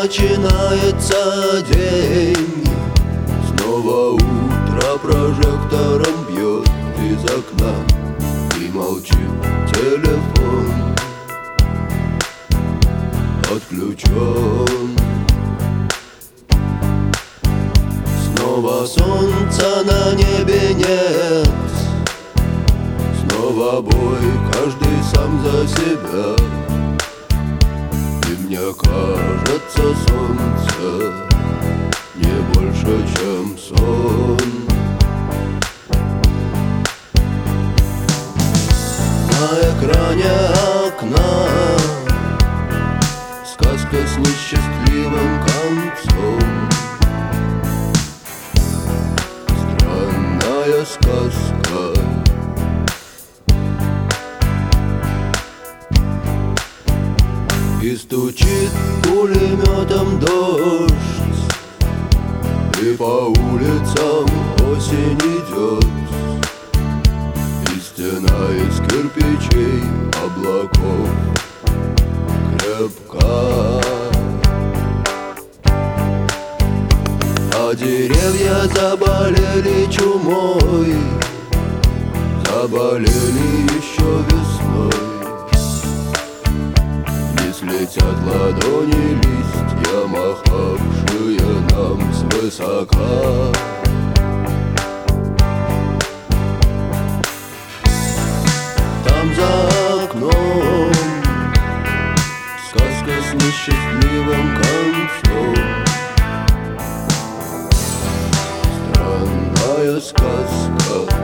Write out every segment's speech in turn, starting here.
начинается день. Снова утро прожектором бьет из окна, и молчит телефон, отключен. Снова солнца на небе нет, снова бой, каждый сам за себя. И мне кажется, солнце не больше, чем сон. На экране окна сказка с несчастливым концом. Странная сказка. И стучит пулеметом дождь, и по улицам осень идет, и стена из кирпичей облаков крепка. А деревья заболели чумой, заболели еще весной. Летят ладони листья, махавшие нам свысока. Там за окном сказка с несчастливым концом. Странная сказка.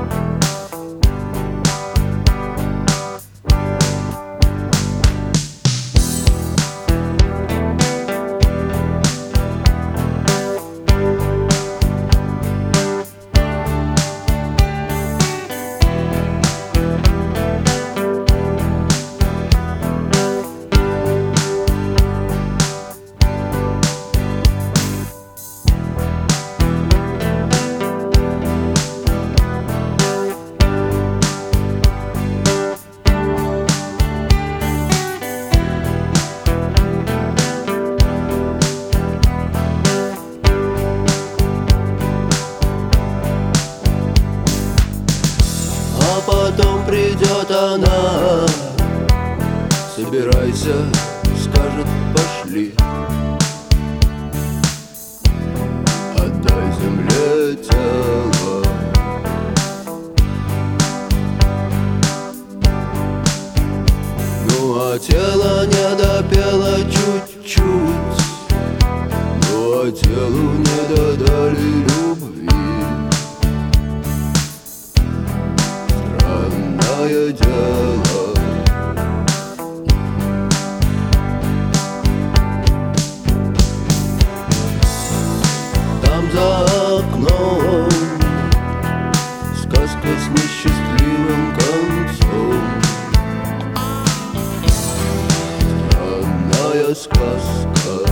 А потом придет она, собирайся, скажет, пошли. Отдай земле тело. Ну а тело не допело чуть-чуть, ну а телу не додали любви. Странное дело. Там за окном сказка с несчастливым концом. Странная сказка.